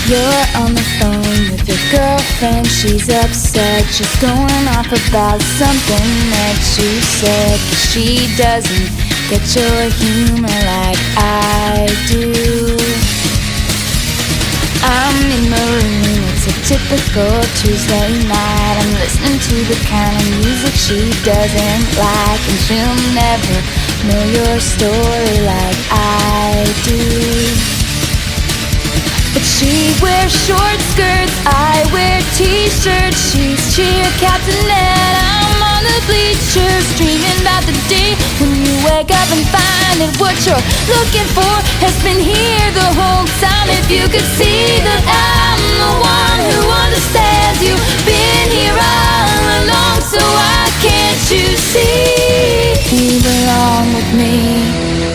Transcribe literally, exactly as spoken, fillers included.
You're on the phone with your girlfriend, she's upset. She's going off about something that you said. 'Cause she doesn't get your humor like I do. I'm in my room, it's a typical Tuesday night. I'm listening to the kind of music she doesn't like, and she'll never know your story like I do. But she wears short skirts, I wear t-shirts. She's cheer captain and I'm on the bleachers, dreaming about the day when you wake up and find that what you're looking for has been here the whole time. If you could see that I'm the one who understands you, been here all